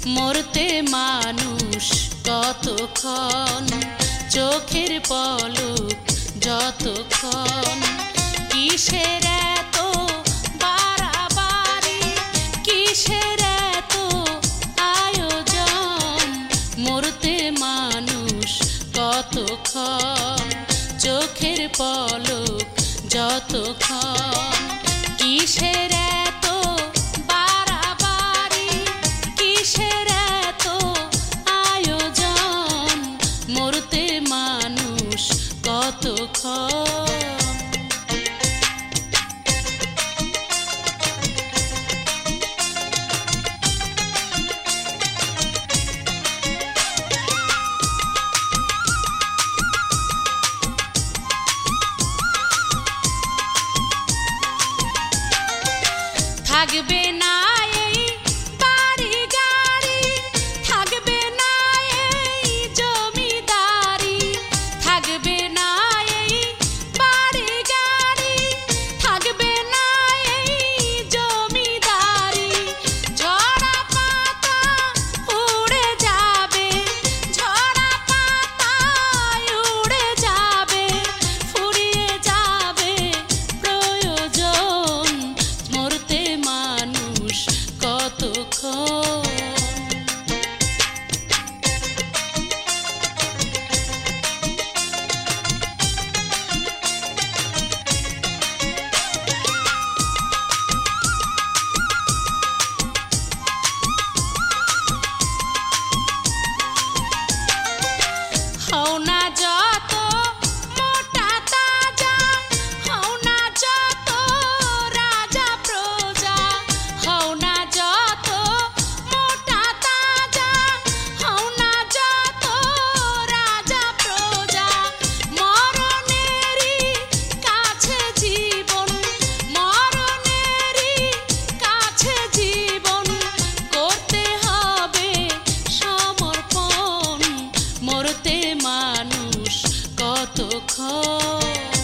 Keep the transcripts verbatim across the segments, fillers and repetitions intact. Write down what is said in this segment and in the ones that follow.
মরতে মানুষ কতক্ষণ, চোখের পলক যতক্ষণ। কিসের এত বাড়াবাড়ি, কিসের এত আয়োজন, মরতে মানুষ কতক্ষণ, চোখের পলক যতক্ষণ। কিসের এত বাড়াবাড়ি, কিসের এত আয়োজন, মরতে মানুষ কতক্ষণ। থাকবে না এই বাড়ি গাড়ি, থাকবে না এই জমিদারি, থাকবে না এই বাড়ি গাড়ি, থাকবে না এই জমিদারি। ঝরা পাতা উড়ে যাবে, ঝরা পাতা উড়ে যাবে, ফুরিয়ে যাবে প্রয়োজন, মরতে মানুষ কতক্ষণ। হও না যত মোটা তাজা, হও না যত রাজা প্রজা, হও না যত মোটা তাজা, হও না যত রাজা প্রজা। মরণেরই কাছে জীবন, মরণেরই কাছে জীবন, করতে হবে সমর্পণ, মরতে মানুষ কতক্ষণ।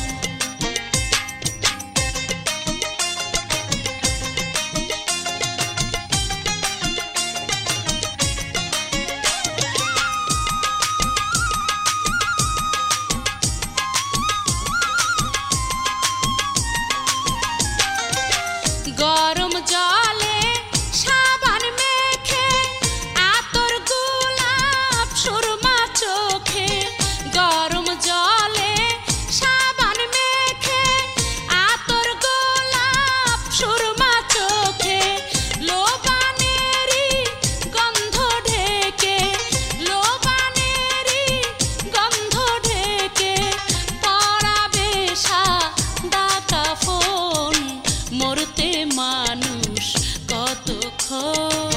গরম জলে সাবান মেখে, আতর গোলাপ সুরমা চোখে, গরম জলে সাবান মেখে, আতর গোলাপ সুরমা চোখে। লোবানেরই গন্ধ ঢেকে, লোবানেরই গন্ধ ঢেকে, পরাবে সাদা কাফন, মরতে মানুষ কতক্ষণ।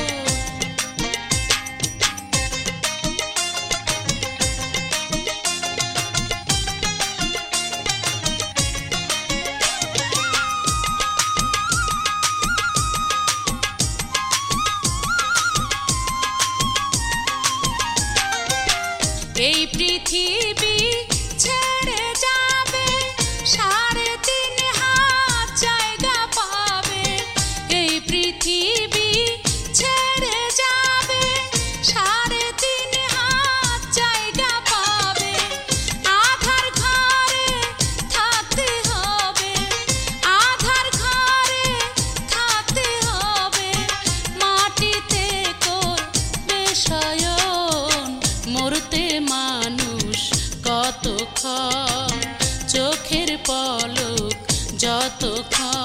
এই পৃথিবী ছেড়ে যাবে, সাড়ে তিন হাত জায়গা পাবে। এই পৃথিবী ছেড়ে যাবে, সাড়ে তিন হাত জায়গা পাবে। আধার ঘরে থাকতে হবে, আধার ঘরে থাকতে হবে, মাটিতে করবে শয়ন, মরতে মানুষ কতক্ষণ, চোখের পলক যতক্ষণ।